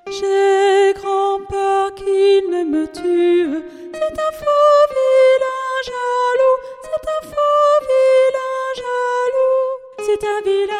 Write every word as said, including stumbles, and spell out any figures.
J'ai grand-peur qu'il ne me tue. C'est un faux vilain jaloux. C'est un faux vilain jaloux. C'est un vilain